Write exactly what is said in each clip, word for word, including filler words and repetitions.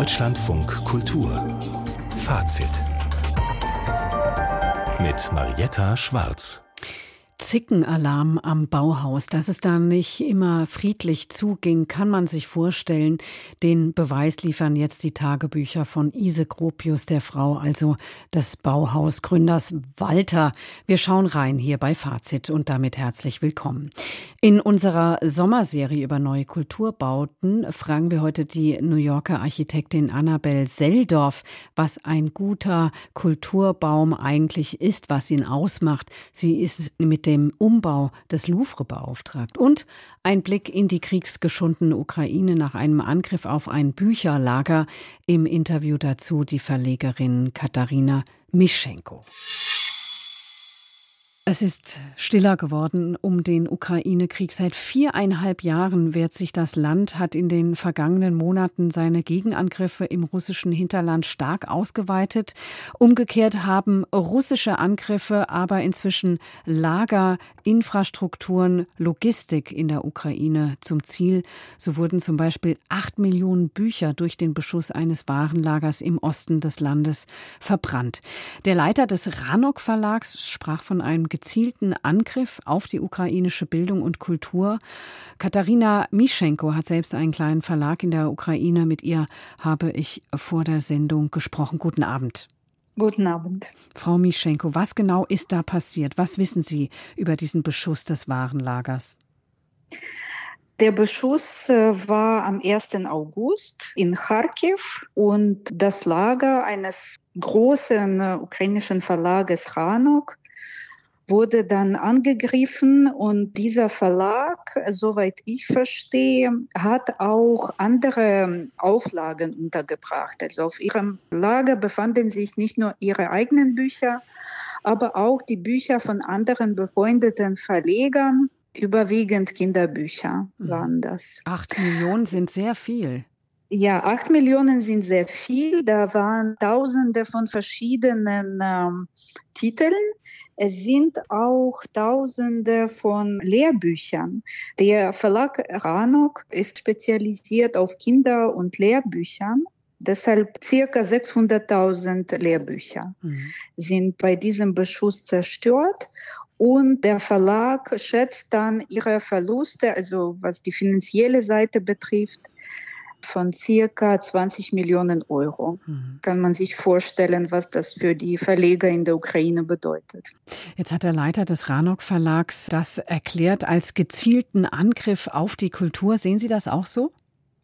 Deutschlandfunk Kultur Fazit mit Marietta Schwarz. Zickenalarm am Bauhaus. Dass es da nicht immer friedlich zuging, kann man sich vorstellen. Den Beweis liefern jetzt die Tagebücher von Ise Gropius, der Frau, also des Bauhausgründers Walter. Wir schauen rein hier bei Fazit und damit herzlich willkommen. In unserer Sommerserie über neue Kulturbauten fragen wir heute die New Yorker Architektin Annabel Seldorf, was ein guter Kulturbaum eigentlich ist, was ihn ausmacht. Sie ist mit dem Umbau des Louvre beauftragt. Und ein Blick in die kriegsgeschundene Ukraine nach einem Angriff auf ein Bücherlager. Im Interview dazu die Verlegerin Katharina Mischenko. Es ist stiller geworden um den Ukraine-Krieg. Seit viereinhalb Jahren wehrt sich das Land, hat in den vergangenen Monaten seine Gegenangriffe im russischen Hinterland stark ausgeweitet. Umgekehrt haben russische Angriffe aber inzwischen Lager, Infrastrukturen, Logistik in der Ukraine zum Ziel. So wurden zum Beispiel acht Millionen Bücher durch den Beschuss eines Warenlagers im Osten des Landes verbrannt. Der Leiter des Ranok Verlags sprach von einem gezielten Angriff auf die ukrainische Bildung und Kultur. Katharina Mischenko hat selbst einen kleinen Verlag in der Ukraine. Mit ihr habe ich vor der Sendung gesprochen. Guten Abend. Guten Abend. Frau Mischenko, was genau ist da passiert? Was wissen Sie über diesen Beschuss des Warenlagers? Der Beschuss war am ersten August in Charkiw und das Lager eines großen ukrainischen Verlages Ranok wurde dann angegriffen und dieser Verlag, soweit ich verstehe, hat auch andere Auflagen untergebracht. Also auf ihrem Lager befanden sich nicht nur ihre eigenen Bücher, aber auch die Bücher von anderen befreundeten Verlegern, überwiegend Kinderbücher waren das. Acht Millionen sind sehr viel. Ja, acht Millionen sind sehr viel. Da waren Tausende von verschiedenen ähm, Titeln. Es sind auch Tausende von Lehrbüchern. Der Verlag Ranok ist spezialisiert auf Kinder- und Lehrbüchern. Deshalb circa sechshunderttausend Lehrbücher mhm. sind bei diesem Beschuss zerstört. Und der Verlag schätzt dann ihre Verluste, also was die finanzielle Seite betrifft, von circa zwanzig Millionen Euro. Mhm. Kann man sich vorstellen, was das für die Verleger in der Ukraine bedeutet. Jetzt hat der Leiter des Ranok Verlags das erklärt als gezielten Angriff auf die Kultur. Sehen Sie das auch so?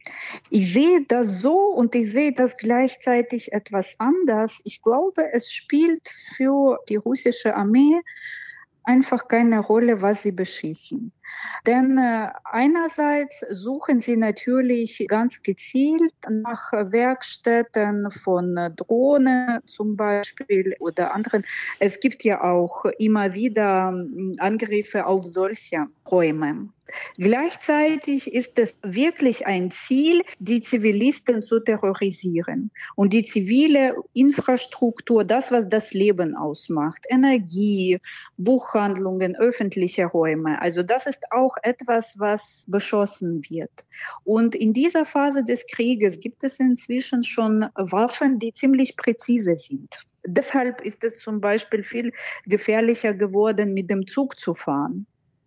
Ich sehe das so und ich sehe das gleichzeitig etwas anders. Ich glaube, es spielt für die russische Armee einfach keine Rolle, was sie beschießen. Denn äh, einerseits suchen sie natürlich ganz gezielt nach Werkstätten von äh, Drohnen zum Beispiel oder anderen. Es gibt ja auch immer wieder äh, Angriffe auf solche Räume. Gleichzeitig ist es wirklich ein Ziel, die Zivilisten zu terrorisieren und die zivile Infrastruktur, das, was das Leben ausmacht, Energie, Buchhandlungen, öffentliche Räume. Also das ist auch etwas, was beschossen wird. Und in dieser Phase des Krieges gibt es inzwischen schon Waffen, die ziemlich präzise sind. Deshalb ist es zum Beispiel viel gefährlicher geworden, mit dem Zug zu fahren.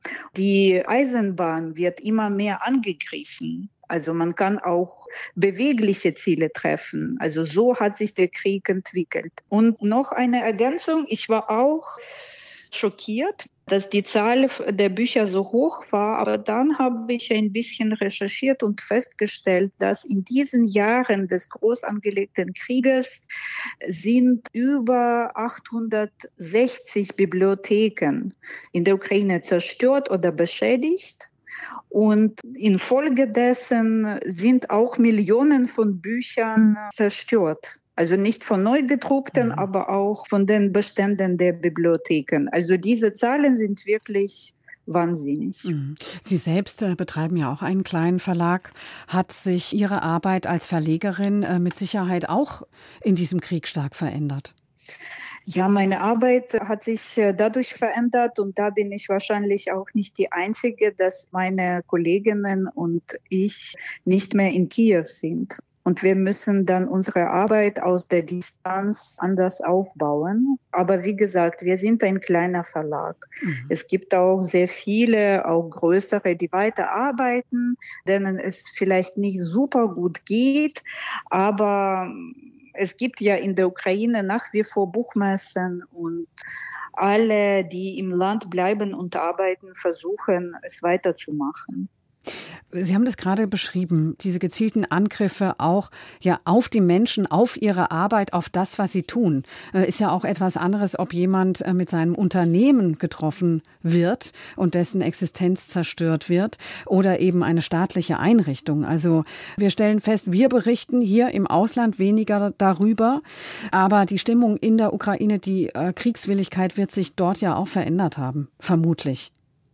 Die Eisenbahn wird immer mehr angegriffen. Also man kann auch bewegliche Ziele treffen. Also so hat sich der Krieg entwickelt. Und noch eine Ergänzung. Ich war auch schockiert, dass die Zahl der Bücher so hoch war. Aber dann habe ich ein bisschen recherchiert und festgestellt, dass in diesen Jahren des groß angelegten Krieges sind über achthundertsechzig Bibliotheken in der Ukraine zerstört oder beschädigt. Und infolgedessen sind auch Millionen von Büchern zerstört. Also nicht von neu gedruckten, mhm. aber auch von den Beständen der Bibliotheken. Also diese Zahlen sind wirklich wahnsinnig. Mhm. Sie selbst äh, betreiben ja auch einen kleinen Verlag. Hat sich Ihre Arbeit als Verlegerin äh, mit Sicherheit auch in diesem Krieg stark verändert? Ja, meine Arbeit hat sich dadurch verändert und da bin ich wahrscheinlich auch nicht die Einzige, dass meine Kolleginnen und ich nicht mehr in Kiew sind. Und wir müssen dann unsere Arbeit aus der Distanz anders aufbauen. Aber wie gesagt, wir sind ein kleiner Verlag. Mhm. Es gibt auch sehr viele, auch größere, die weiterarbeiten, denen es vielleicht nicht super gut geht. Aber es gibt ja in der Ukraine nach wie vor Buchmessen und alle, die im Land bleiben und arbeiten, versuchen, es weiterzumachen. Sie haben das gerade beschrieben, diese gezielten Angriffe auch ja auf die Menschen, auf ihre Arbeit, auf das, was sie tun. Äh, ist ja auch etwas anderes, ob jemand äh, mit seinem Unternehmen getroffen wird und dessen Existenz zerstört wird oder eben eine staatliche Einrichtung. Also wir stellen fest, wir berichten hier im Ausland weniger darüber, aber die Stimmung in der Ukraine, die äh, Kriegswilligkeit wird sich dort ja auch verändert haben, vermutlich.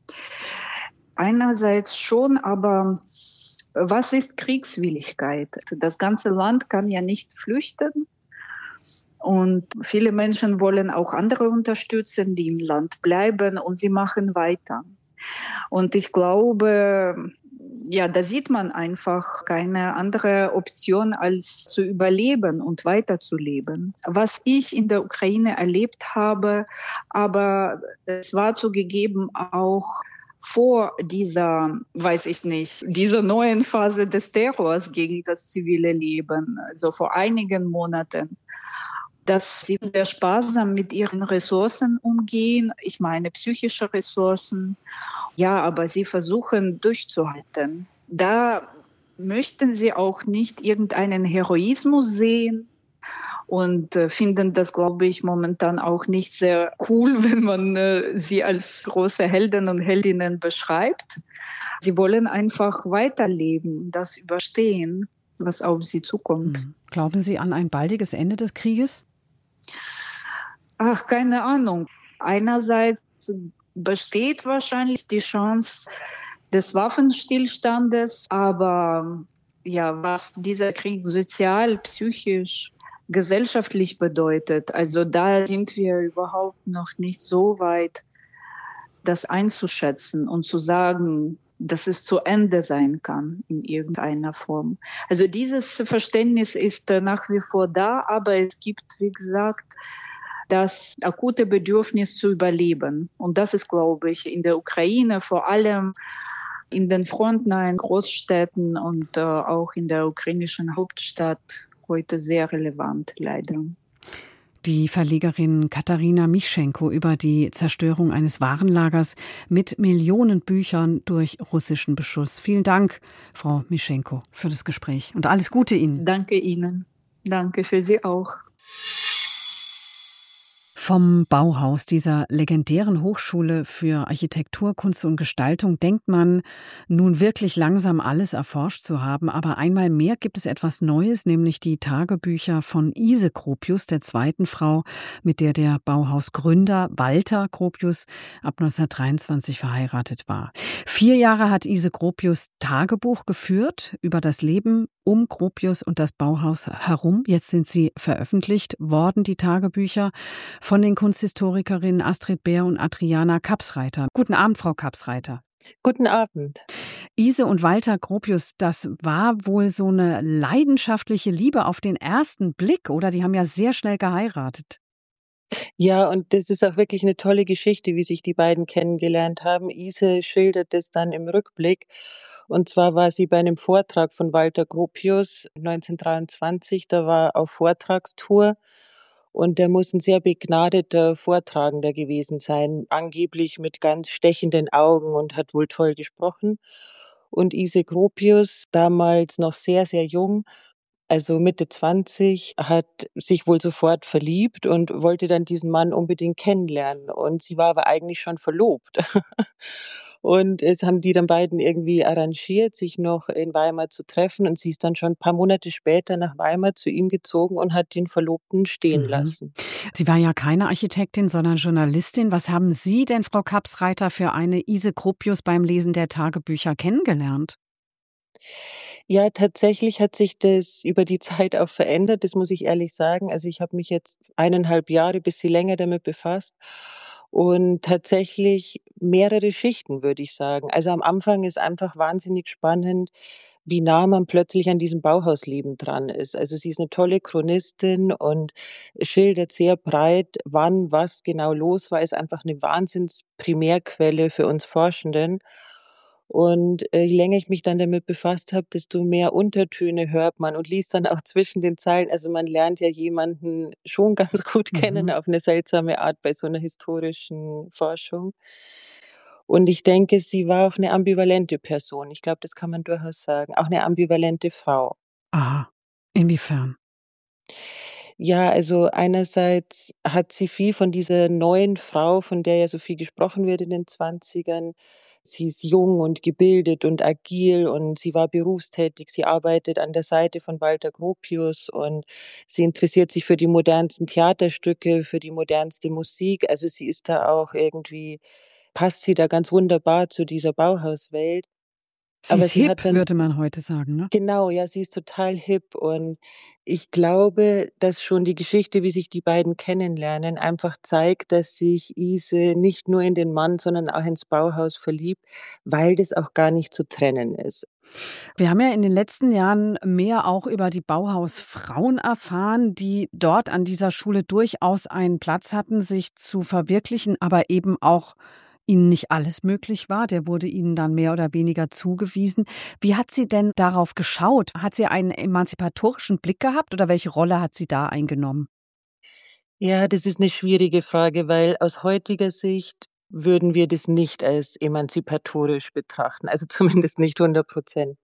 Einerseits schon, aber was ist Kriegswilligkeit? Das ganze Land kann ja nicht flüchten. Und viele Menschen wollen auch andere unterstützen, die im Land bleiben, und sie machen weiter. Und ich glaube, ja, da sieht man einfach keine andere Option, als zu überleben und weiterzuleben. Was ich in der Ukraine erlebt habe, aber es war zugegeben auch vor dieser, weiß ich nicht, dieser neuen Phase des Terrors gegen das zivile Leben, also vor einigen Monaten, dass sie sehr sparsam mit ihren Ressourcen umgehen. Ich meine psychische Ressourcen. Ja, aber sie versuchen durchzuhalten. Da möchten sie auch nicht irgendeinen Heroismus sehen und äh, finden das, glaube ich, momentan auch nicht sehr cool, wenn man äh, sie als große Helden und Heldinnen beschreibt. Sie wollen einfach weiterleben, das überstehen, was auf sie zukommt. Hm. Glauben Sie an ein baldiges Ende des Krieges? Ach, keine Ahnung. Einerseits besteht wahrscheinlich die Chance des Waffenstillstandes, aber ja, was dieser Krieg sozial, psychisch, gesellschaftlich bedeutet, also da sind wir überhaupt noch nicht so weit, das einzuschätzen und zu sagen, dass es zu Ende sein kann in irgendeiner Form. Also dieses Verständnis ist nach wie vor da, aber es gibt, wie gesagt, das akute Bedürfnis zu überleben. Und das ist, glaube ich, in der Ukraine vor allem in den frontnahen Großstädten und äh, auch in der ukrainischen Hauptstadt heute sehr relevant, leider. Die Verlegerin Katharina Mischenko über die Zerstörung eines Warenlagers mit Millionen Büchern durch russischen Beschuss. Vielen Dank, Frau Mischenko, für das Gespräch und alles Gute Ihnen. Danke Ihnen. Danke für Sie auch. Vom Bauhaus, dieser legendären Hochschule für Architektur, Kunst und Gestaltung, denkt man, nun wirklich langsam alles erforscht zu haben. Aber einmal mehr gibt es etwas Neues, nämlich die Tagebücher von Ise Gropius, der zweiten Frau, mit der der Bauhausgründer Walter Gropius ab neunzehnhundertdreiundzwanzig verheiratet war. Vier Jahre hat Ise Gropius Tagebuch geführt über das Leben um Gropius und das Bauhaus herum. Jetzt sind sie veröffentlicht worden, die Tagebücher, von den Kunsthistorikerinnen Astrid Beer und Adriana Kapsreiter. Guten Abend, Frau Kapsreiter. Guten Abend. Ise und Walter Gropius, das war wohl so eine leidenschaftliche Liebe auf den ersten Blick, oder? Die haben ja sehr schnell geheiratet. Ja, und das ist auch wirklich eine tolle Geschichte, wie sich die beiden kennengelernt haben. Ise schildert es dann im Rückblick. Und zwar war sie bei einem Vortrag von Walter Gropius neunzehnhundertdreiundzwanzig, da war er auf Vortragstour. Und der muss ein sehr begnadeter Vortragender gewesen sein, angeblich mit ganz stechenden Augen, und hat wohl toll gesprochen. Und Ise Gropius, damals noch sehr, sehr jung, also Mitte zwanzig, hat sich wohl sofort verliebt und wollte dann diesen Mann unbedingt kennenlernen. Und sie war aber eigentlich schon verlobt. Und es haben die dann beiden irgendwie arrangiert, sich noch in Weimar zu treffen. Und sie ist dann schon ein paar Monate später nach Weimar zu ihm gezogen und hat den Verlobten stehen Mhm. lassen. Sie war ja keine Architektin, sondern Journalistin. Was haben Sie denn, Frau Kapsreiter, für eine Ise Gropius beim Lesen der Tagebücher kennengelernt? Ja, tatsächlich hat sich das über die Zeit auch verändert, das muss ich ehrlich sagen. Also ich habe mich jetzt eineinhalb Jahre, bisschen länger damit befasst, und tatsächlich mehrere Schichten, würde ich sagen. Also am Anfang ist einfach wahnsinnig spannend, wie nah man plötzlich an diesem Bauhausleben dran ist. Also, sie ist 'ne tolle Chronistin und schildert sehr breit, wann was genau los war, ist einfach 'ne Wahnsinns-Primärquelle für uns Forschenden. Und, äh, je länger ich mich dann damit befasst habe, desto mehr Untertöne hört man und liest dann auch zwischen den Zeilen. Also, man lernt ja jemanden schon ganz gut kennen Mhm. auf 'ne seltsame Art bei so 'ner historischen Forschung. Und ich denke, sie war auch 'ne ambivalente Person. Ich glaube, das kann man durchaus sagen. Auch 'ne ambivalente Frau. Aha. Inwiefern? Ja, also einerseits hat sie viel von dieser neuen Frau, von der ja so viel gesprochen wird in den Zwanzigern. Sie ist jung und gebildet und agil und sie war berufstätig. Sie arbeitet an der Seite von Walter Gropius und sie interessiert sich für die modernsten Theaterstücke, für die modernste Musik. Also, sie ist da auch irgendwie passt sie da ganz wunderbar zu dieser Bauhauswelt. Sie Aber ist sie hip, hat dann würde man heute sagen, ne? Genau, ja, sie ist total hip und ich glaube, dass schon die Geschichte, wie sich die beiden kennenlernen, einfach zeigt, dass sich Ise nicht nur in den Mann, sondern auch ins Bauhaus verliebt, weil das auch gar nicht zu trennen ist. Wir haben ja in den letzten Jahren mehr auch über die Bauhausfrauen erfahren, die dort an dieser Schule durchaus einen Platz hatten, sich zu verwirklichen, aber eben auch ihnen nicht alles möglich war. Der wurde ihnen dann mehr oder weniger zugewiesen. Wie hat sie denn darauf geschaut? Hat sie einen emanzipatorischen Blick gehabt oder welche Rolle hat sie da eingenommen? Ja, das ist 'ne schwierige Frage, weil aus heutiger Sicht würden wir das nicht als emanzipatorisch betrachten, also zumindest nicht hundert Prozent.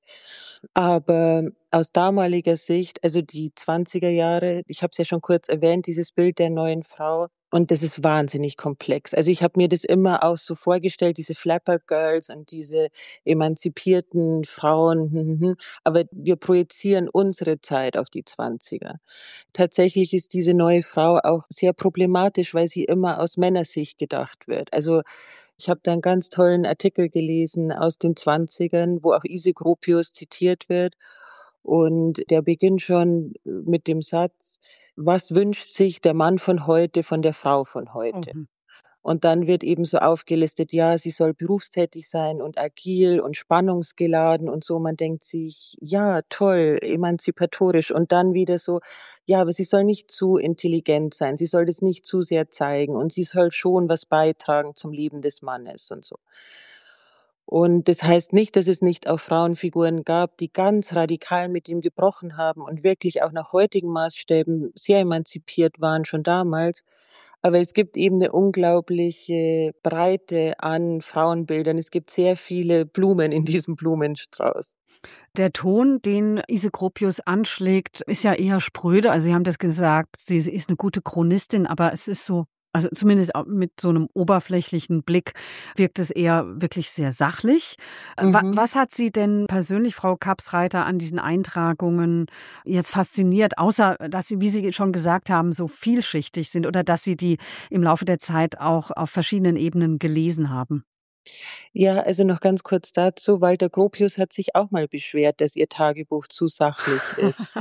Aber aus damaliger Sicht, also die Zwanziger Jahre, ich habe es ja schon kurz erwähnt, dieses Bild der neuen Frau und das ist wahnsinnig komplex. Also, ich habe mir das immer auch so vorgestellt, diese Flapper Girls und diese emanzipierten Frauen, hm, hm, hm, aber wir projizieren unsere Zeit auf die Zwanziger. Tatsächlich ist diese neue Frau auch sehr problematisch, weil sie immer aus Männersicht gedacht wird. Also, ich habe da 'n ganz tollen Artikel gelesen aus den Zwanzigern, wo auch Ise Gropius zitiert wird und der beginnt schon mit dem Satz: „Was wünscht sich der Mann von heute von der Frau von heute?“ Mhm. Und dann wird eben so aufgelistet, ja, sie soll berufstätig sein und agil und spannungsgeladen und so. Man denkt sich: „Ja, toll, emanzipatorisch.“ Und dann wieder so: „Ja, aber sie soll nicht zu intelligent sein. Sie soll das nicht zu sehr zeigen und sie soll schon was beitragen zum Leben des Mannes“ und so. Und das heißt nicht, dass es nicht auch Frauenfiguren gab, die ganz radikal mit ihm gebrochen haben und wirklich auch nach heutigen Maßstäben sehr emanzipiert waren schon damals. Aber es gibt eben 'ne unglaubliche Breite an Frauenbildern. Es gibt sehr viele Blumen in diesem Blumenstrauß. Der Ton, den Ise Gropius anschlägt, ist ja eher spröde. Also, Sie haben das gesagt, sie sie ist 'ne gute Chronistin, aber es ist so also zumindest au mit so 'nem oberflächlichen Blick wirkt es eher wirklich sehr sachlich. Äh, wa Mhm. was hat Sie denn persönlich, Frau Kappsreiter, an diesen Eintragungen jetzt fasziniert, außer dass sie, wie Sie schon gesagt haben, so vielschichtig sind oder dass Sie die im Laufe der Zeit auch auf verschiedenen Ebenen gelesen haben? Ja, also noch ganz kurz dazu. Walter Gropius hat sich auch mal beschwert, dass ihr Tagebuch zu sachlich ist.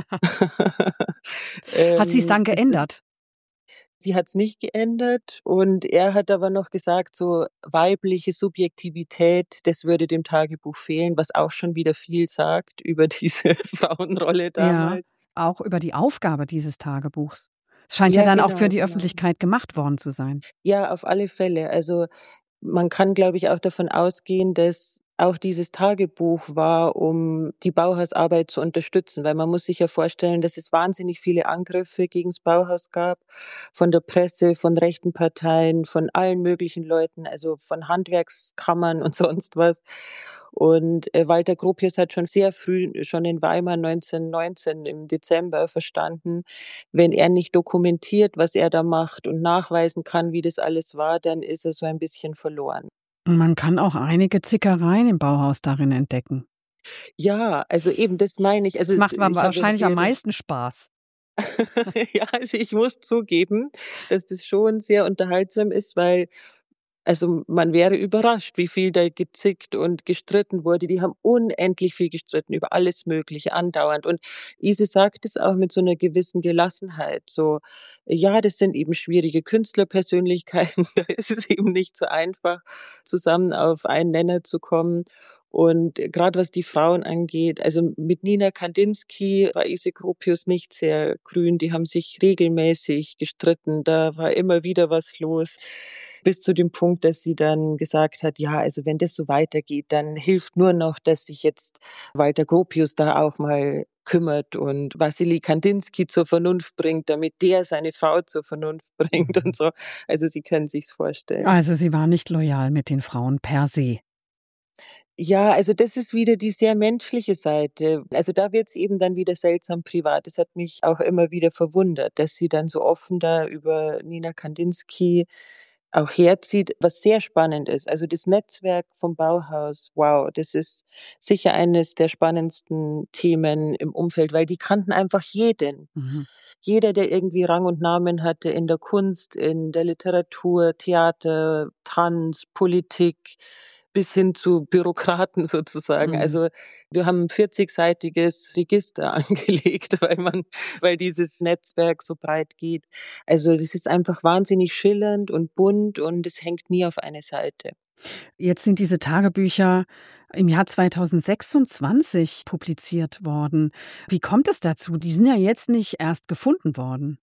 Hat sie's Ähm, dann das ist geändert? Sie hat's nicht geändert und er hat aber noch gesagt, so weibliche Subjektivität, das würde dem Tagebuch fehlen, was auch schon wieder viel sagt über diese Frauenrolle Ja, damals. auch über die Aufgabe dieses Tagebuchs. Es scheint ja Ja, dann auch für genau, die genau. Öffentlichkeit gemacht worden zu sein. Ja, auf alle Fälle. Also, man kann, glaube ich, auch davon ausgehen, dass auch dieses Tagebuch war, um die Bauhausarbeit zu unterstützen, weil man muss sich ja vorstellen, dass es wahnsinnig viele Angriffe gegen's Bauhaus gab, von der Presse, von rechten Parteien, von allen möglichen Leuten, also von Handwerkskammern und sonst was. Und, äh, Walter Gropius hat schon sehr früh schon in Weimar neunzehnhundertneunzehn im Dezember verstanden, wenn er nicht dokumentiert, was er da macht und nachweisen kann, wie das alles war, dann ist er so ein bisschen verloren. Man kann auch einige Zickereien im Bauhaus darin entdecken. Ja, also eben, das meine ich. Also, Es macht wa ich habe ja wahrscheinlich am während meisten Spaß. Ja, also ich muss zugeben, dass das schon sehr unterhaltsam ist, weil also man wäre überrascht, wie viel da gezickt und gestritten wurde. Die haben unendlich viel gestritten über alles Mögliche andauernd. Und Ise sagt es auch mit so 'ner gewissen Gelassenheit, so: „Ja, das sind eben schwierige Künstlerpersönlichkeiten, da ist es eben nicht so einfach, zusammen auf einen Nenner zu kommen.“ Und gerade was die Frauen angeht, also mit Nina Kandinsky war Ise Gropius nicht sehr grün. Die haben sich regelmäßig gestritten. Da war immer wieder was los. Bis zu dem Punkt, dass sie dann gesagt hat, ja, also wenn das so weitergeht, dann hilft nur noch, dass sich jetzt Walter Gropius da auch mal kümmert und Wassily Kandinsky zur Vernunft bringt, damit der seine Frau zur Vernunft bringt und so. Also Sie können sich's vorstellen. Also sie war nicht loyal mit den Frauen per se. Ja, also das ist wieder die sehr menschliche Seite. Also da wird's eben dann wieder seltsam privat. Das hat mich auch immer wieder verwundert, dass sie dann so offen da über Nina Kandinsky auch herzieht, was sehr spannend ist. Also das Netzwerk vom Bauhaus, wow, das ist sicher eines der spannendsten Themen im Umfeld, weil die kannten einfach jeden. Mhm. Jeder, der irgendwie Rang und Namen hatte in der Kunst, in der Literatur, Theater, Tanz, Politik, bis hin zu Bürokraten sozusagen. Mhm. Also wir haben ein vierzigseitiges Register angelegt, weil man, weil dieses Netzwerk so breit geht. Also das ist einfach wahnsinnig schillernd und bunt und es hängt nie auf eine Seite. Jetzt sind diese Tagebücher im Jahr zweitausendsechsundzwanzig publiziert worden. Wie kommt es dazu? Die sind ja jetzt nicht erst gefunden worden.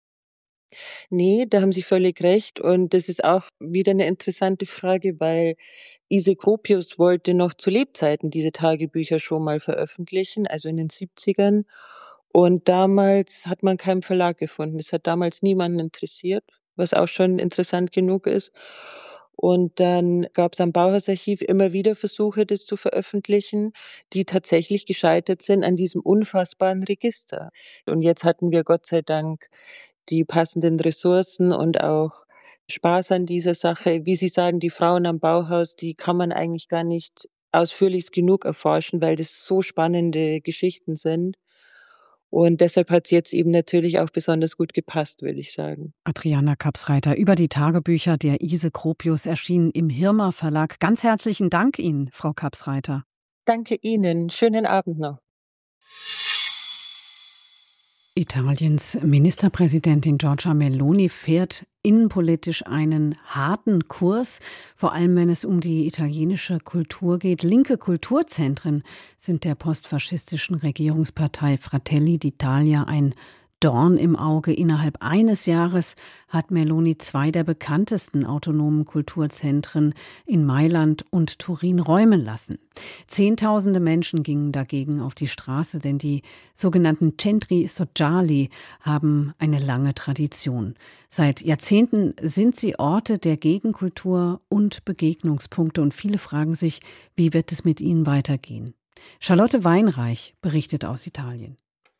Ne, da haben Sie völlig recht und das ist auch wieder 'ne interessante Frage, weil Ise Gropius wollte noch zu Lebzeiten diese Tagebücher schon mal veröffentlichen, also in den Siebzigern. Und damals hat man keinen Verlag gefunden. Es hat damals niemanden interessiert, was auch schon interessant genug ist. Und dann gab's am Bauhausarchiv immer wieder Versuche, das zu veröffentlichen, die tatsächlich gescheitert sind an diesem unfassbaren Register. Und jetzt hatten wir Gott sei Dank die passenden Ressourcen und auch Spaß an dieser Sache. Wie Sie sagen, die Frauen am Bauhaus, die kann man eigentlich gar nicht ausführlichst genug erforschen, weil das so spannende Geschichten sind. Und deshalb hat's jetzt eben natürlich auch besonders gut gepasst, würde ich sagen. Adriana Kapsreiter über die Tagebücher der Ise Gropius erschienen im Hirmer Verlag. Ganz herzlichen Dank Ihnen, Frau Kapsreiter. Danke Ihnen. Schönen Abend noch. Italiens Ministerpräsidentin Giorgia Meloni fährt innenpolitisch einen harten Kurs, vor allem wenn es um die italienische Kultur geht. Linke Kulturzentren sind der postfaschistischen Regierungspartei Fratelli d'Italia ein Dorn im Auge. Innerhalb eines Jahres hat Meloni zwei der bekanntesten autonomen Kulturzentren in Mailand und Turin räumen lassen. Zehntausende Menschen gingen dagegen auf die Straße, denn die sogenannten Centri Sociali haben eine lange Tradition. Seit Jahrzehnten sind sie Orte der Gegenkultur und Begegnungspunkte und viele fragen sich, wie wird es mit ihnen weitergehen? Charlotte Weinreich berichtet aus Italien.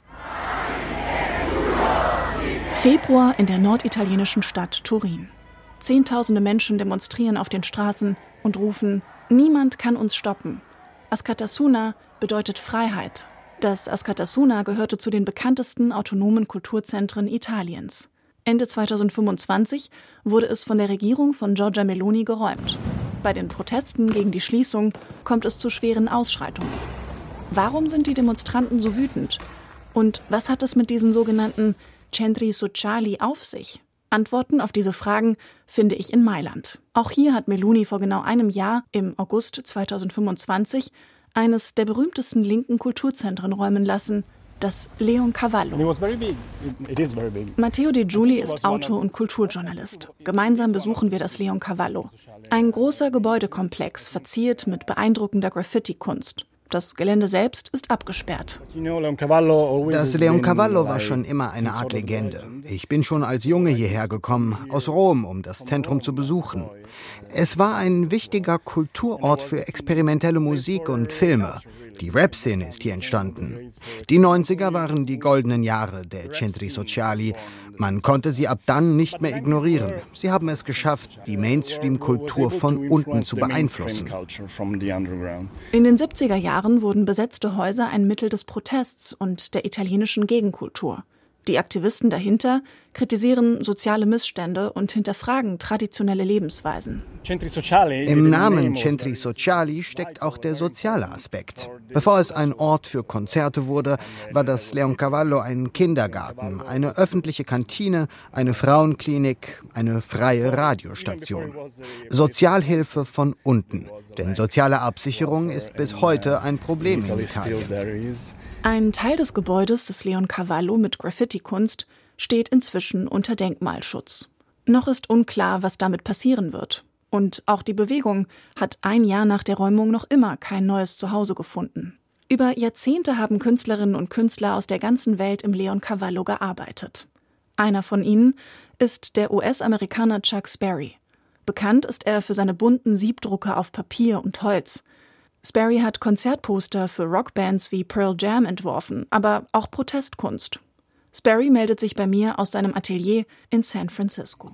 Februar in der norditalienischen Stadt Turin. Zehntausende Menschen demonstrieren auf den Straßen und rufen, niemand kann uns stoppen. Askatasuna bedeutet Freiheit. Das Askatasuna gehörte zu den bekanntesten autonomen Kulturzentren Italiens. Ende zweitausendfünfundzwanzig wurde es von der Regierung von Giorgia Meloni geräumt. Bei den Protesten gegen die Schließung kommt es zu schweren Ausschreitungen. Warum sind die Demonstranten so wütend? Und was hat es mit diesen sogenannten Centri Sociali auf sich? Antworten auf diese Fragen finde ich in Mailand. Auch hier hat Meloni vor genau einem Jahr, im August zweitausendfünfundzwanzig, eines der berühmtesten linken Kulturzentren räumen lassen, das Leoncavallo. Matteo De Giuli ist Autor und Kulturjournalist. Gemeinsam besuchen wir das Leoncavallo. Ein großer Gebäudekomplex, verziert mit beeindruckender Graffiti-Kunst. Das Gelände selbst ist abgesperrt. Das Leoncavallo war schon immer eine Art Legende. Ich bin schon als Junge hierher gekommen, aus Rom, um das Zentrum zu besuchen. Es war ein wichtiger Kulturort für experimentelle Musik und Filme. Die Rap-Szene ist hier entstanden. Die neunziger waren die goldenen Jahre der Centri Sociali. Man konnte sie ab dann nicht mehr ignorieren. Sie haben es geschafft, die Mainstream-Kultur von unten zu beeinflussen. In den siebziger Jahren wurden besetzte Häuser ein Mittel des Protests und der italienischen Gegenkultur. Die Aktivisten dahinter kritisieren soziale Missstände und hinterfragen traditionelle Lebensweisen. Im Namen Centri Sociali steckt auch der soziale Aspekt. Bevor es ein Ort für Konzerte wurde, war das Leoncavallo ein Kindergarten, eine öffentliche Kantine, eine Frauenklinik, eine freie Radiostation. Sozialhilfe von unten, denn soziale Absicherung ist bis heute ein Problem in Italien. Ein Teil des Gebäudes des Leoncavallo mit Graffiti-Kunst steht inzwischen unter Denkmalschutz. Noch ist unklar, was damit passieren wird. Und auch die Bewegung hat ein Jahr nach der Räumung noch immer kein neues Zuhause gefunden. Über Jahrzehnte haben Künstlerinnen und Künstler aus der ganzen Welt im Leoncavallo gearbeitet. Einer von ihnen ist der U S-Amerikaner Chuck Sperry. Bekannt ist er für seine bunten Siebdrucke auf Papier und Holz. Sperry hat Konzertposter für Rockbands wie Pearl Jam entworfen, aber auch Protestkunst. Sperry meldet sich bei mir aus seinem Atelier in San Francisco.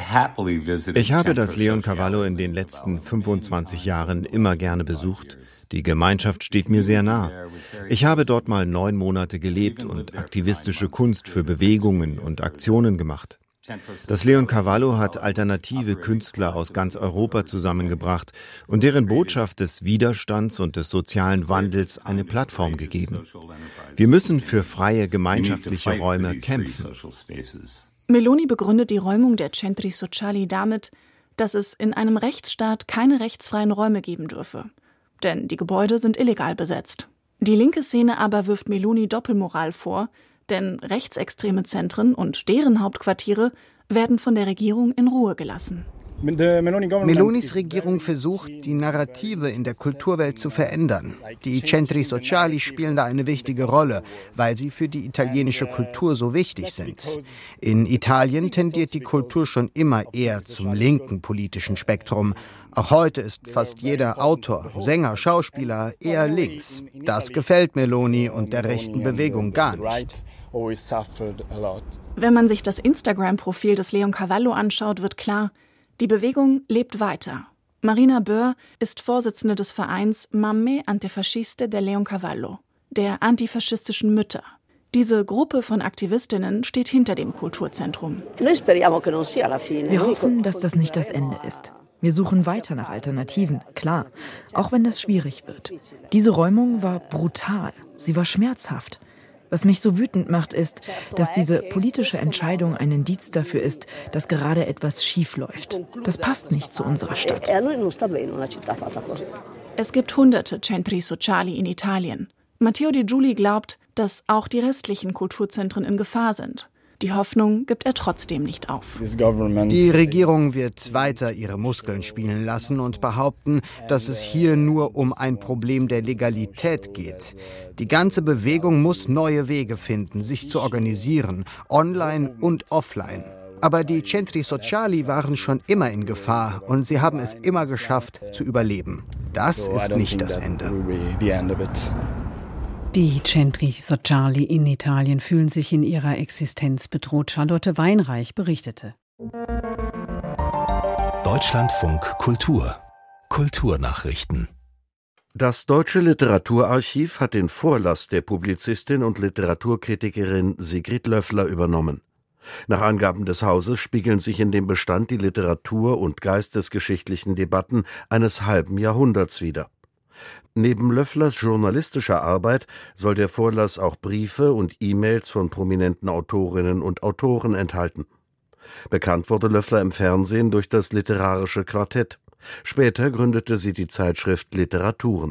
Ich habe das Leoncavallo in den letzten fünfundzwanzig Jahren immer gerne besucht. Die Gemeinschaft steht mir sehr nah. Ich habe dort mal neun Monate gelebt und aktivistische Kunst für Bewegungen und Aktionen gemacht. Das Leoncavallo hat alternative Künstler aus ganz Europa zusammengebracht und deren Botschaft des Widerstands und des sozialen Wandels eine Plattform gegeben. Wir müssen für freie gemeinschaftliche Räume kämpfen. Meloni begründet die Räumung der Centri Sociali damit, dass es in einem Rechtsstaat keine rechtsfreien Räume geben dürfe. Denn die Gebäude sind illegal besetzt. Die linke Szene aber wirft Meloni Doppelmoral vor, denn rechtsextreme Zentren und deren Hauptquartiere werden von der Regierung in Ruhe gelassen. Melonis Regierung versucht, die Narrative in der Kulturwelt zu verändern. Die Centri Sociali spielen da eine wichtige Rolle, weil sie für die italienische Kultur so wichtig sind. In Italien tendiert die Kultur schon immer eher zum linken politischen Spektrum. Auch heute ist fast jeder Autor, Sänger, Schauspieler eher links. Das gefällt Meloni und der rechten Bewegung gar nicht. Wenn man sich das Instagram-Profil des Leoncavallo anschaut, wird klar, die Bewegung lebt weiter. Marina Böhr ist Vorsitzende des Vereins Mamme Antifasciste del Leoncavallo, der antifaschistischen Mütter. Diese Gruppe von Aktivistinnen steht hinter dem Kulturzentrum. Wir hoffen, dass das nicht das Ende ist. Wir suchen weiter nach Alternativen, klar, auch wenn das schwierig wird. Diese Räumung war brutal, sie war schmerzhaft. Was mich so wütend macht, ist, dass diese politische Entscheidung ein Indiz dafür ist, dass gerade etwas schief läuft. Das passt nicht zu unserer Stadt. Es gibt hunderte Centri Sociali in Italien. Matteo De Giuli glaubt, dass auch die restlichen Kulturzentren in Gefahr sind. Die Hoffnung gibt er trotzdem nicht auf. Die Regierung wird weiter ihre Muskeln spielen lassen und behaupten, dass es hier nur um ein Problem der Legalität geht. Die ganze Bewegung muss neue Wege finden, sich zu organisieren, online und offline. Aber die Centri Sociali waren schon immer in Gefahr und sie haben es immer geschafft, zu überleben. Das ist nicht das Ende. Die Centri Sociali in Italien fühlen sich in ihrer Existenz bedroht. Charlotte Weinreich berichtete. Deutschlandfunk Kultur. Kulturnachrichten. Das Deutsche Literaturarchiv hat den Vorlass der Publizistin und Literaturkritikerin Sigrid Löffler übernommen. Nach Angaben des Hauses spiegeln sich in dem Bestand die literatur- und geistesgeschichtlichen Debatten eines halben Jahrhunderts wider. Neben Löfflers journalistischer Arbeit soll der Vorlass auch Briefe und E-Mails von prominenten Autorinnen und Autoren enthalten. Bekannt wurde Löffler im Fernsehen durch das literarische Quartett. Später gründete sie die Zeitschrift Literaturen.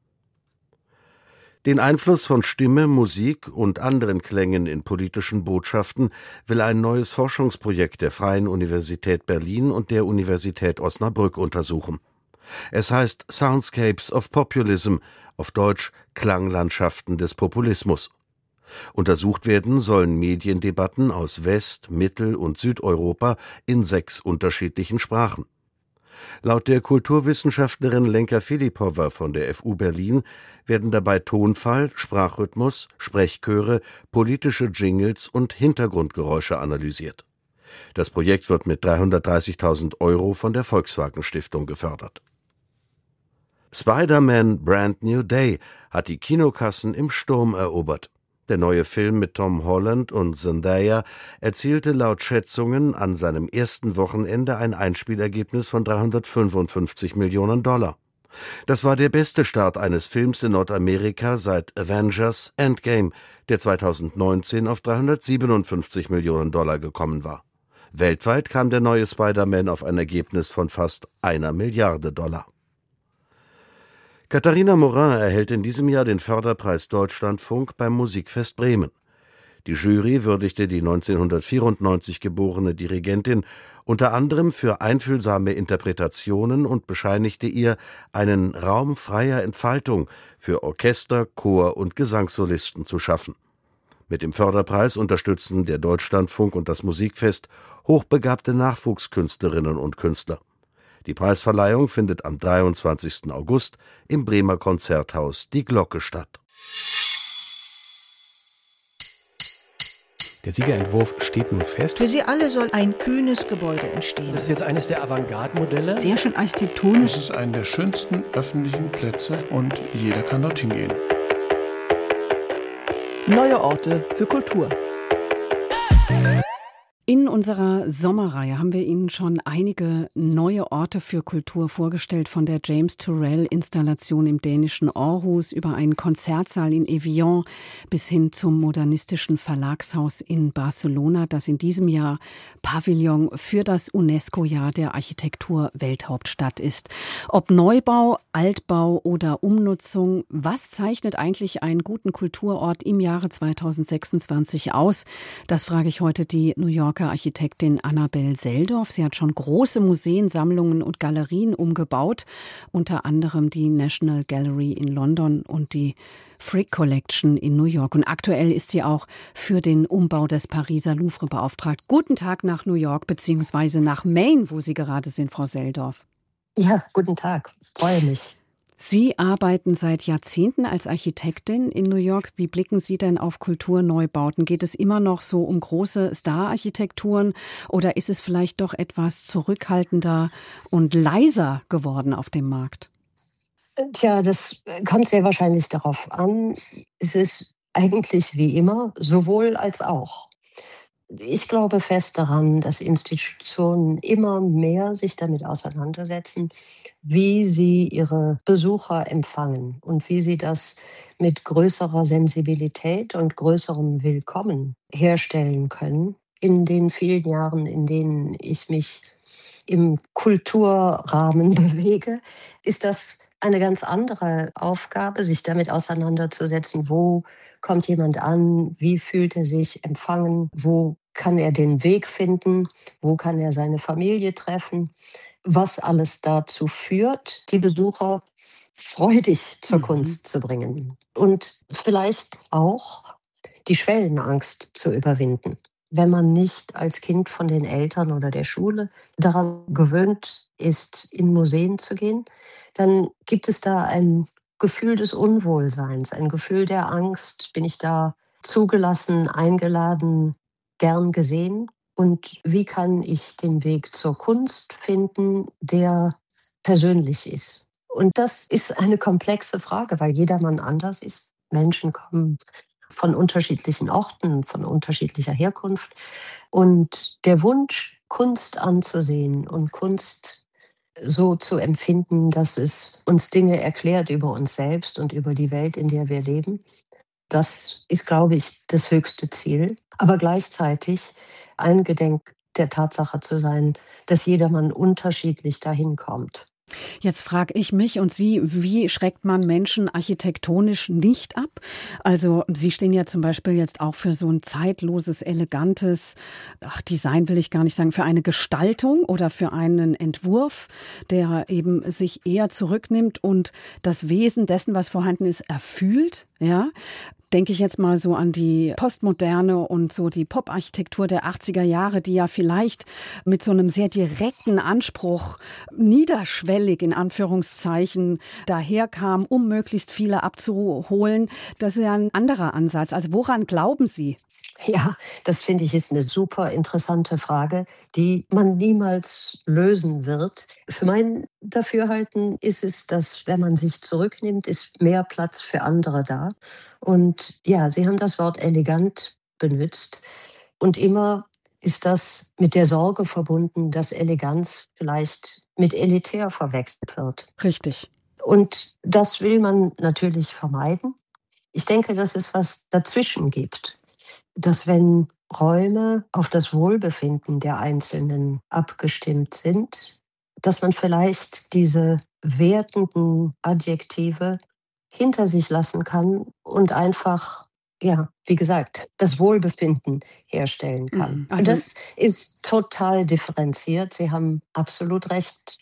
Den Einfluss von Stimme, Musik und anderen Klängen in politischen Botschaften will ein neues Forschungsprojekt der Freien Universität Berlin und der Universität Osnabrück untersuchen. Es heißt Soundscapes of Populism, auf Deutsch Klanglandschaften des Populismus. Untersucht werden sollen Mediendebatten aus West-, Mittel- und Südeuropa in sechs unterschiedlichen Sprachen. Laut der Kulturwissenschaftlerin Lenka Filipowa von der F U Berlin werden dabei Tonfall, Sprachrhythmus, Sprechchöre, politische Jingles und Hintergrundgeräusche analysiert. Das Projekt wird mit dreihundertdreißigtausend Euro von der Volkswagen Stiftung gefördert. Spider-Man Brand New Day hat die Kinokassen im Sturm erobert. Der neue Film mit Tom Holland und Zendaya erzielte laut Schätzungen an seinem ersten Wochenende ein Einspielergebnis von dreihundertfünfundfünfzig Millionen Dollar. Das war der beste Start eines Films in Nordamerika seit Avengers Endgame, der zweitausendneunzehn auf dreihundertsiebenundfünfzig Millionen Dollar gekommen war. Weltweit kam der neue Spider-Man auf ein Ergebnis von fast einer Milliarde Dollar. Katharina Morin erhält in diesem Jahr den Förderpreis Deutschlandfunk beim Musikfest Bremen. Die Jury würdigte die neunzehnhundertvierundneunzig geborene Dirigentin unter anderem für einfühlsame Interpretationen und bescheinigte ihr einen Raum freier Entfaltung für Orchester, Chor und Gesangssolisten zu schaffen. Mit dem Förderpreis unterstützen der Deutschlandfunk und das Musikfest hochbegabte Nachwuchskünstlerinnen und Künstler. Die Preisverleihung findet am dreiundzwanzigsten August im Bremer Konzerthaus Die Glocke statt. Der Siegerentwurf steht nun fest. Für sie alle soll ein kühnes Gebäude entstehen. Das ist jetzt eines der Avantgarde-Modelle. Sehr schön architektonisch. Es ist einer der schönsten öffentlichen Plätze und jeder kann dorthin gehen. Neue Orte für Kultur. In unserer Sommerreihe haben wir Ihnen schon einige neue Orte für Kultur vorgestellt, von der James Turrell-Installation im dänischen Aarhus über einen Konzertsaal in Evian bis hin zum modernistischen Verlagshaus in Barcelona, das in diesem Jahr Pavillon für das UNESCO-Jahr der Architektur-Welthauptstadt ist. Ob Neubau, Altbau oder Umnutzung, was zeichnet eigentlich einen guten Kulturort im Jahre zweitausendsechsundzwanzig aus? Das frage ich heute die New Yorker Architektin Annabel Seldorf. Sie hat schon große Museen, Sammlungen und Galerien umgebaut, unter anderem die National Gallery in London und die Frick Collection in New York. Und aktuell ist sie auch für den Umbau des Pariser Louvre beauftragt. Guten Tag nach New York bzw. nach Maine, wo Sie gerade sind, Frau Seldorf. Ja, guten Tag. Freue mich. Sie arbeiten seit Jahrzehnten als Architektin in New York. Wie blicken Sie denn auf Kulturneubauten? Geht es immer noch so um große Star-Architekturen oder ist es vielleicht doch etwas zurückhaltender und leiser geworden auf dem Markt? Tja, das kommt sehr wahrscheinlich darauf an. Es ist eigentlich wie immer, sowohl als auch. Ich glaube fest daran, dass Institutionen immer mehr sich damit auseinandersetzen, wie sie ihre Besucher empfangen und wie sie das mit größerer Sensibilität und größerem Willkommen herstellen können. In den vielen Jahren, in denen ich mich im Kulturrahmen bewege, ist das eine ganz andere Aufgabe, sich damit auseinanderzusetzen, wo kommt jemand an, wie fühlt er sich empfangen, wo kann er den Weg finden, wo kann er seine Familie treffen, was alles dazu führt, die Besucher freudig zur mhm. Kunst zu bringen und vielleicht auch die Schwellenangst zu überwinden. Wenn man nicht als Kind von den Eltern oder der Schule daran gewöhnt ist, in Museen zu gehen, dann gibt es da ein Gefühl des Unwohlseins, ein Gefühl der Angst. Bin ich da zugelassen, eingeladen, gern gesehen? Und wie kann ich den Weg zur Kunst finden, der persönlich ist? Und das ist eine komplexe Frage, weil jedermann anders ist. Menschen kommen von unterschiedlichen Orten, von unterschiedlicher Herkunft. Und der Wunsch, Kunst anzusehen und Kunst so zu empfinden, dass es uns Dinge erklärt über uns selbst und über die Welt, in der wir leben, das ist, glaube ich, das höchste Ziel. Aber gleichzeitig eingedenk der Tatsache zu sein, dass jedermann unterschiedlich dahin kommt. Jetzt frage ich mich und Sie, wie schreckt man Menschen architektonisch nicht ab? Also Sie stehen ja zum Beispiel jetzt auch für so ein zeitloses, elegantes, ach, Design will ich gar nicht sagen, für eine Gestaltung oder für einen Entwurf, der eben sich eher zurücknimmt und das Wesen dessen, was vorhanden ist, erfüllt, ja? Denke ich jetzt mal so an die Postmoderne und so die Pop-Architektur der achtziger Jahre, die ja vielleicht mit so einem sehr direkten Anspruch niederschwellig in Anführungszeichen daherkam, um möglichst viele abzuholen. Das ist ja ein anderer Ansatz. Also woran glauben Sie? Ja, das finde ich ist eine super interessante Frage, die man niemals lösen wird. Für mein Dafürhalten ist es, dass, wenn man sich zurücknimmt, ist mehr Platz für andere da. Und ja, Sie haben das Wort elegant benutzt. Und immer ist das mit der Sorge verbunden, dass Eleganz vielleicht mit elitär verwechselt wird. Richtig. Und das will man natürlich vermeiden. Ich denke, dass es was dazwischen gibt. Dass wenn Räume auf das Wohlbefinden der Einzelnen abgestimmt sind, dass man vielleicht diese wertenden Adjektive hinter sich lassen kann und einfach, ja, wie gesagt, das Wohlbefinden herstellen kann. Mhm, also und das ist total differenziert. Sie haben absolut recht.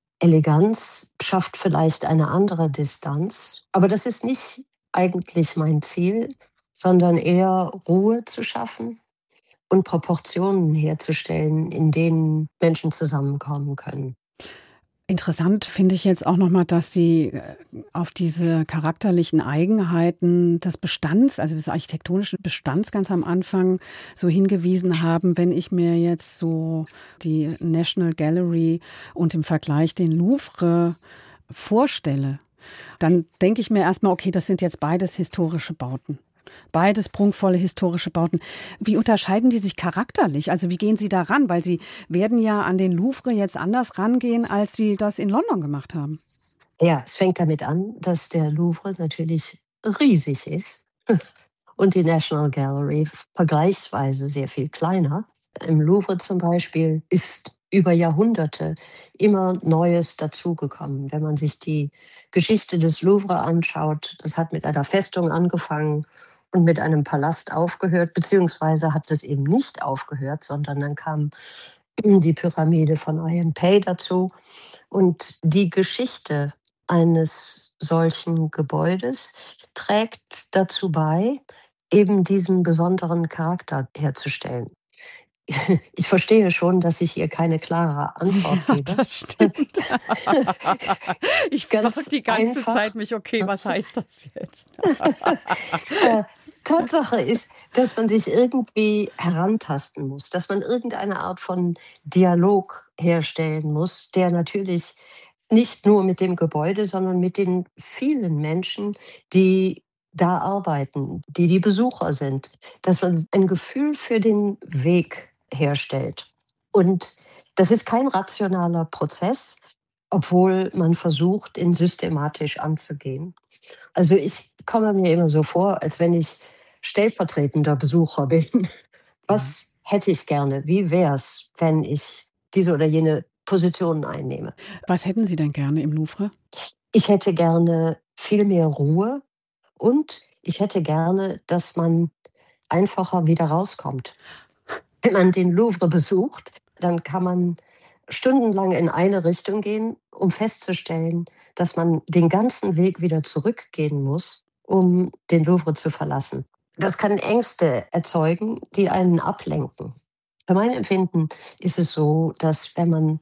Eleganz schafft vielleicht eine andere Distanz, aber das ist nicht eigentlich mein Ziel, sondern eher Ruhe zu schaffen und Proportionen herzustellen, in denen Menschen zusammenkommen können. Interessant finde ich jetzt auch nochmal, dass Sie äh, auf diese charakterlichen Eigenheiten des Bestands, also des architektonischen Bestands ganz am Anfang so hingewiesen haben. Wenn ich mir jetzt so die National Gallery und im Vergleich den Louvre vorstelle, dann denke ich mir erstmal, okay, das sind jetzt beides historische Bauten. Beides prunkvolle historische Bauten. Wie unterscheiden die sich charakterlich? Also wie gehen Sie da ran? Weil Sie werden ja an den Louvre jetzt anders rangehen, als Sie das in London gemacht haben. Ja, es fängt damit an, dass der Louvre natürlich riesig ist und die National Gallery vergleichsweise sehr viel kleiner. Im Louvre zum Beispiel ist über Jahrhunderte immer Neues dazugekommen. Wenn man sich die Geschichte des Louvre anschaut, das hat mit einer Festung angefangen und mit einem Palast aufgehört, beziehungsweise hat es eben nicht aufgehört, sondern dann kam die Pyramide von Ayunpei dazu. Und die Geschichte eines solchen Gebäudes trägt dazu bei, eben diesen besonderen Charakter herzustellen. Ich verstehe schon, dass ich ihr keine klare Antwort Ja, gebe. das stimmt. Ich Ganz frage die ganze einfach. Zeit mich, okay, was heißt das jetzt? Äh, Tatsache ist, dass man sich irgendwie herantasten muss, dass man irgendeine Art von Dialog herstellen muss, der natürlich nicht nur mit dem Gebäude, sondern mit den vielen Menschen, die da arbeiten, die die Besucher sind, dass man ein Gefühl für den Weg herstellt. Und das ist kein rationaler Prozess, obwohl man versucht, ihn systematisch anzugehen. Also ich komme mir immer so vor, als wenn ich stellvertretender Besucher bin. Was hätte ich gerne? Wie wäre es, wenn ich diese oder jene Position einnehme? Was hätten Sie denn gerne im Louvre? Ich hätte gerne viel mehr Ruhe und ich hätte gerne, dass man einfacher wieder rauskommt. Wenn man den Louvre besucht, dann kann man stundenlang in eine Richtung gehen, um festzustellen, dass man den ganzen Weg wieder zurückgehen muss, um den Louvre zu verlassen. Das kann Ängste erzeugen, die einen ablenken. Für mein Empfinden ist es so, dass wenn man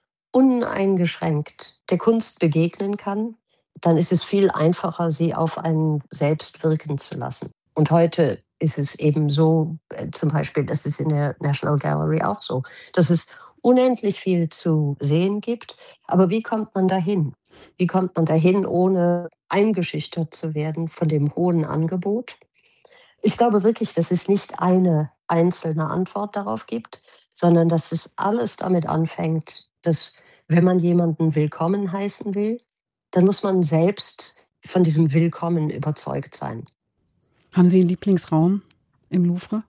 uneingeschränkt der Kunst begegnen kann, dann ist es viel einfacher, sie auf einen selbst wirken zu lassen. Und heute ist es eben so, äh, zum Beispiel, das ist in der National Gallery auch so, dass es unendlich viel zu sehen gibt. Aber wie kommt man dahin? Wie kommt man dahin, ohne eingeschüchtert zu werden von dem hohen Angebot? Ich glaube wirklich, dass es nicht eine einzelne Antwort darauf gibt, sondern dass es alles damit anfängt, dass wenn man jemanden willkommen heißen will, dann muss man selbst von diesem Willkommen überzeugt sein. Haben Sie einen Lieblingsraum im Louvre?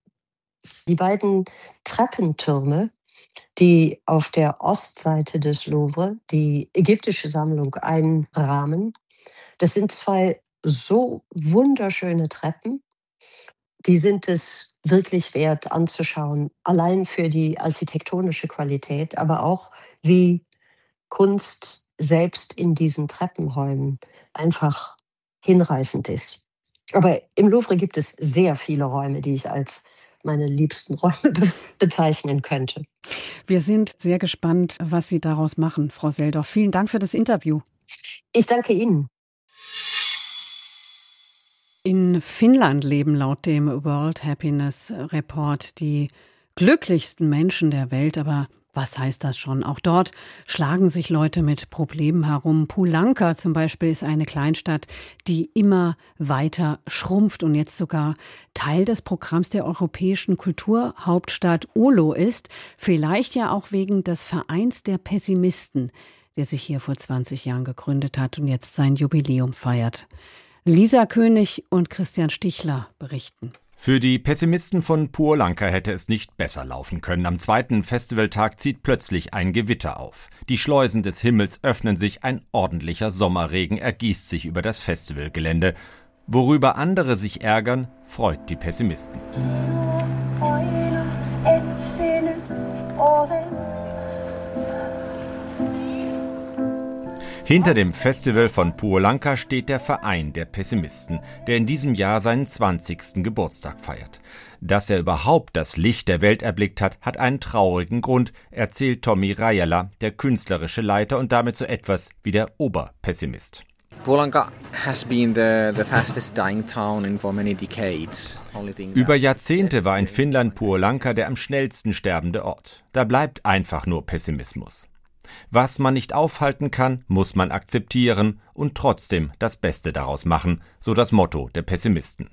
Die beiden Treppentürme, die auf der Ostseite des Louvre die ägyptische Sammlung einrahmen, das sind zwei so wunderschöne Treppen, die sind es wirklich wert anzuschauen, allein für die architektonische Qualität, aber auch wie Kunst selbst in diesen Treppenräumen einfach hinreißend ist. Aber im Louvre gibt es sehr viele Räume, die ich als meine liebsten Räume be- bezeichnen könnte. Wir sind sehr gespannt, was Sie daraus machen, Frau Seldorf. Vielen Dank für das Interview. Ich danke Ihnen. In Finnland leben laut dem World Happiness Report die glücklichsten Menschen der Welt, aber was heißt das schon? Auch dort schlagen sich Leute mit Problemen herum. Puolanka zum Beispiel ist eine Kleinstadt, die immer weiter schrumpft und jetzt sogar Teil des Programms der europäischen Kulturhauptstadt Oulu ist. Vielleicht ja auch wegen des Vereins der Pessimisten, der sich hier vor zwanzig Jahren gegründet hat und jetzt sein Jubiläum feiert. Lisa König und Christian Stichler berichten. Für die Pessimisten von Puolanka hätte es nicht besser laufen können. Am zweiten Festivaltag zieht plötzlich ein Gewitter auf. Die Schleusen des Himmels öffnen sich, ein ordentlicher Sommerregen ergießt sich über das Festivalgelände. Worüber andere sich ärgern, freut die Pessimisten. Hinter dem Festival von Puolanka steht der Verein der Pessimisten, der in diesem Jahr seinen zwanzigsten Geburtstag feiert. Dass er überhaupt das Licht der Welt erblickt hat, hat einen traurigen Grund, erzählt Tommi Rajala, der künstlerische Leiter und damit so etwas wie der Oberpessimist. Puolanka has been the, the fastest dying town in for many decades. Über Jahrzehnte war in Finnland Puolanka der am schnellsten sterbende Ort. Da bleibt einfach nur Pessimismus. Was man nicht aufhalten kann, muss man akzeptieren und trotzdem das Beste daraus machen, so das Motto der Pessimisten.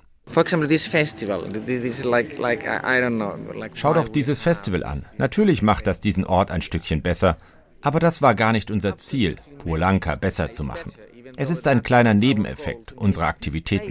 Schau doch dieses Festival an. Natürlich macht das diesen Ort ein Stückchen besser, aber das war gar nicht unser Ziel, Puolanka besser zu machen. Es ist ein kleiner Nebeneffekt unserer Aktivitäten.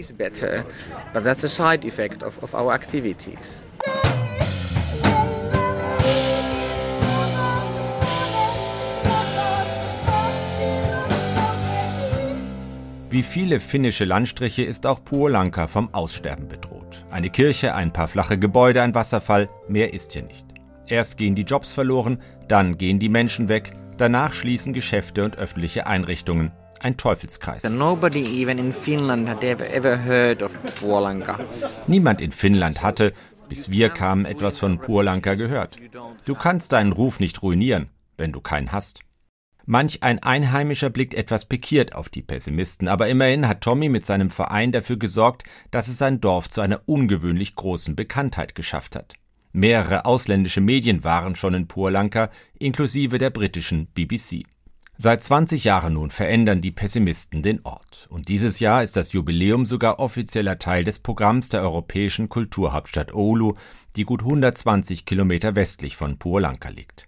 Wie viele finnische Landstriche ist auch Puolanka vom Aussterben bedroht. Eine Kirche, ein paar flache Gebäude, ein Wasserfall, mehr ist hier nicht. Erst gehen die Jobs verloren, dann gehen die Menschen weg, danach schließen Geschäfte und öffentliche Einrichtungen. Ein Teufelskreis. Nobody even in Finland had ever, ever heard of Puolanka. Niemand in Finnland hatte, bis wir kamen, etwas von Puolanka gehört. Du kannst deinen Ruf nicht ruinieren, wenn du keinen hast. Manch ein Einheimischer blickt etwas pikiert auf die Pessimisten, aber immerhin hat Tommi mit seinem Verein dafür gesorgt, dass es sein Dorf zu einer ungewöhnlich großen Bekanntheit geschafft hat. Mehrere ausländische Medien waren schon in Puolanka, inklusive der britischen B B C. Seit zwanzig Jahren nun verändern die Pessimisten den Ort. Und dieses Jahr ist das Jubiläum sogar offizieller Teil des Programms der europäischen Kulturhauptstadt Oulu, die gut hundertzwanzig Kilometer westlich von Puolanka liegt.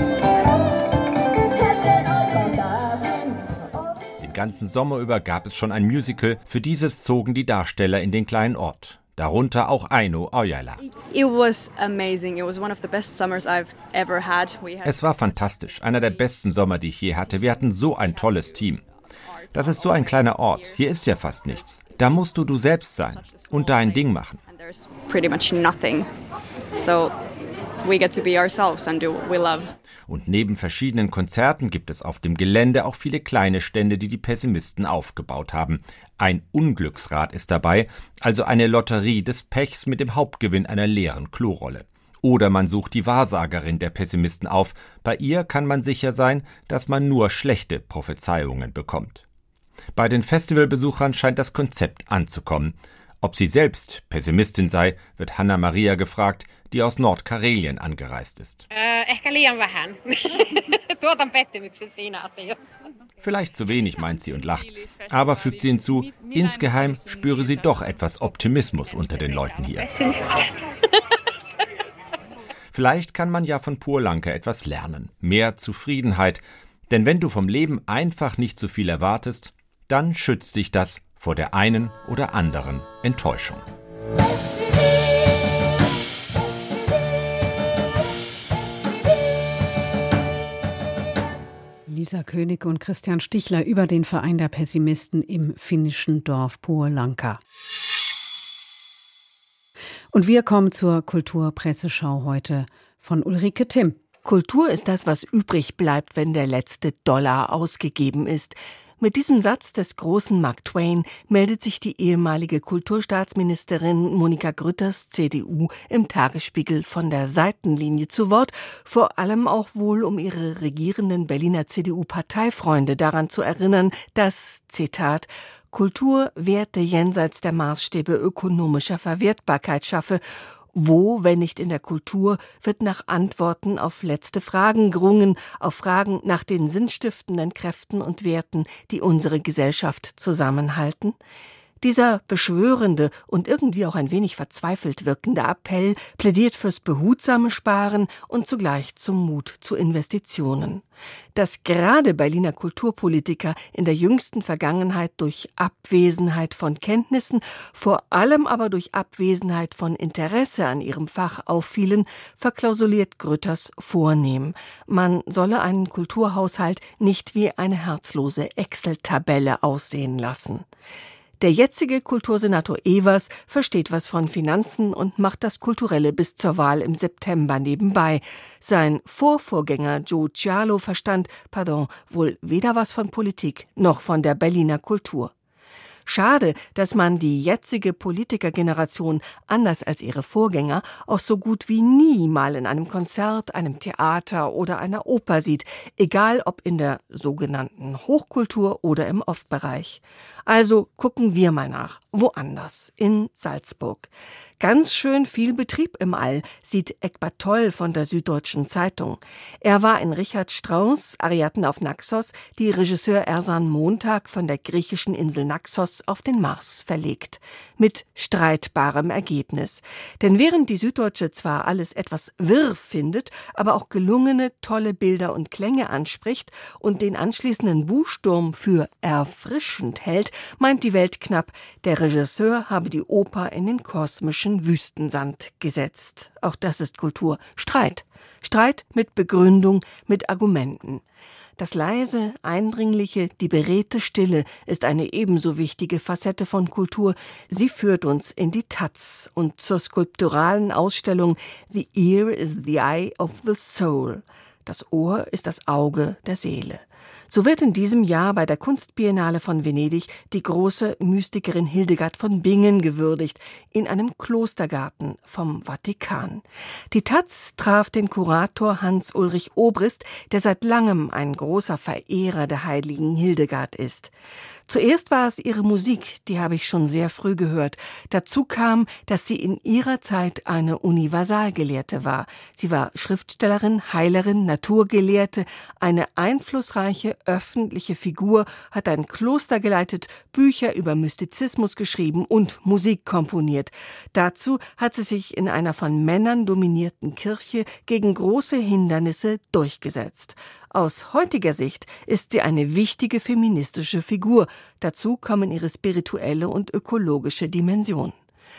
Den ganzen Sommer über gab es schon ein Musical. Für dieses zogen die Darsteller in den kleinen Ort. Darunter auch Aino Ojala. Es war fantastisch, einer der besten Sommer, die ich je hatte. Wir hatten so ein tolles Team. Das ist so ein kleiner Ort. Hier ist ja fast nichts. Da musst du du selbst sein und dein Ding machen. Und neben verschiedenen Konzerten gibt es auf dem Gelände auch viele kleine Stände, die die Pessimisten aufgebaut haben. Ein Unglücksrad ist dabei, also eine Lotterie des Pechs mit dem Hauptgewinn einer leeren Klorolle. Oder man sucht die Wahrsagerin der Pessimisten auf. Bei ihr kann man sicher sein, dass man nur schlechte Prophezeiungen bekommt. Bei den Festivalbesuchern scheint das Konzept anzukommen. Ob sie selbst Pessimistin sei, wird Hanna-Maria gefragt, die aus Nordkarelien angereist ist. Vielleicht zu wenig, meint sie und lacht. Aber fügt sie hinzu, insgeheim spüre sie doch etwas Optimismus unter den Leuten hier. Vielleicht kann man ja von Puolanka etwas lernen. Mehr Zufriedenheit. Denn wenn du vom Leben einfach nicht zu viel erwartest, dann schützt dich das vor der einen oder anderen Enttäuschung. Lisa König und Christian Stichler über den Verein der Pessimisten im finnischen Dorf Puolanka. Und wir kommen zur Kulturpresseschau heute von Ulrike Timm. Kultur ist das, was übrig bleibt, wenn der letzte Dollar ausgegeben ist. Mit diesem Satz des großen Mark Twain meldet sich die ehemalige Kulturstaatsministerin Monika Grütters, C D U, im Tagesspiegel von der Seitenlinie zu Wort, vor allem auch wohl, um ihre regierenden Berliner C D U-Parteifreunde daran zu erinnern, dass, Zitat, Kultur Werte jenseits der Maßstäbe ökonomischer Verwertbarkeit schaffe. Wo, wenn nicht in der Kultur, wird nach Antworten auf letzte Fragen gerungen, auf Fragen nach den sinnstiftenden Kräften und Werten, die unsere Gesellschaft zusammenhalten? Dieser beschwörende und irgendwie auch ein wenig verzweifelt wirkende Appell plädiert fürs behutsame Sparen und zugleich zum Mut zu Investitionen. Dass gerade Berliner Kulturpolitiker in der jüngsten Vergangenheit durch Abwesenheit von Kenntnissen, vor allem aber durch Abwesenheit von Interesse an ihrem Fach auffielen, verklausuliert Grütters vornehm. Man solle einen Kulturhaushalt nicht wie eine herzlose Excel-Tabelle aussehen lassen. Der jetzige Kultursenator Evers versteht was von Finanzen und macht das Kulturelle bis zur Wahl im September nebenbei. Sein Vorvorgänger Joe Cialo verstand, pardon, wohl weder was von Politik noch von der Berliner Kultur. Schade, dass man die jetzige Politikergeneration, anders als ihre Vorgänger, auch so gut wie nie mal in einem Konzert, einem Theater oder einer Oper sieht, egal ob in der sogenannten Hochkultur oder im Off-Bereich. Also gucken wir mal nach, woanders, in Salzburg. Ganz schön viel Betrieb im All, sieht Eckbert Toll von der Süddeutschen Zeitung. Er war in Richard Strauss' Ariadne auf Naxos, die Regisseur Ersan Montag von der griechischen Insel Naxos auf den Mars verlegt. Mit streitbarem Ergebnis. Denn während die Süddeutsche zwar alles etwas wirr findet, aber auch gelungene, tolle Bilder und Klänge anspricht und den anschließenden Buchsturm für erfrischend hält, meint die Welt knapp, der Regisseur habe die Oper in den kosmischen Wüstensand gesetzt. Auch das ist Kultur. Streit. Streit mit Begründung, mit Argumenten. Das leise, eindringliche, die beredte Stille ist eine ebenso wichtige Facette von Kultur. Sie führt uns in die Taz und zur skulpturalen Ausstellung The Ear is the Eye of the Soul. Das Ohr ist das Auge der Seele. So wird in diesem Jahr bei der Kunstbiennale von Venedig die große Mystikerin Hildegard von Bingen gewürdigt, in einem Klostergarten vom Vatikan. Die Taz traf den Kurator Hans-Ulrich Obrist, der seit langem ein großer Verehrer der heiligen Hildegard ist. Zuerst war es ihre Musik, die habe ich schon sehr früh gehört. Dazu kam, dass sie in ihrer Zeit eine Universalgelehrte war. Sie war Schriftstellerin, Heilerin, Naturgelehrte, eine einflussreiche öffentliche Figur, hat ein Kloster geleitet, Bücher über Mystizismus geschrieben und Musik komponiert. Dazu hat sie sich in einer von Männern dominierten Kirche gegen große Hindernisse durchgesetzt. Aus heutiger Sicht ist sie eine wichtige feministische Figur. Dazu kommen ihre spirituelle und ökologische Dimension.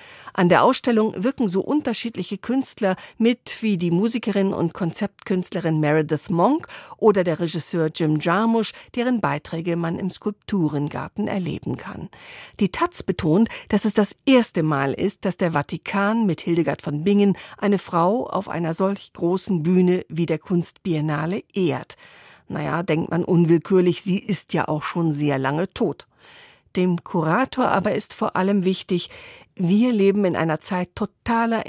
An der Ausstellung wirken so unterschiedliche Künstler mit wie die Musikerin und Konzeptkünstlerin Meredith Monk oder der Regisseur Jim Jarmusch, deren Beiträge man im Skulpturengarten erleben kann. Die Taz betont, dass es das erste Mal ist, dass der Vatikan mit Hildegard von Bingen eine Frau auf einer solch großen Bühne wie der Kunstbiennale ehrt. Naja, denkt man unwillkürlich, sie ist ja auch schon sehr lange tot. Dem Kurator aber ist vor allem wichtig, wir leben in einer Zeit totaler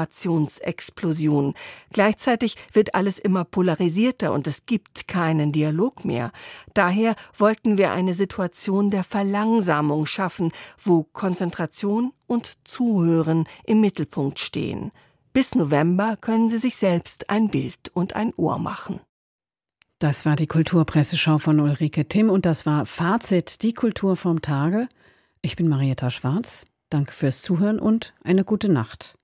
Informationsexplosion. Gleichzeitig wird alles immer polarisierter und es gibt keinen Dialog mehr. Daher wollten wir eine Situation der Verlangsamung schaffen, wo Konzentration und Zuhören im Mittelpunkt stehen. Bis November können Sie sich selbst ein Bild und ein Ohr machen. Das war die Kulturpresseschau von Ulrike Timm und das war Fazit, die Kultur vom Tage. Ich bin Marietta Schwarz. Danke fürs Zuhören und eine gute Nacht.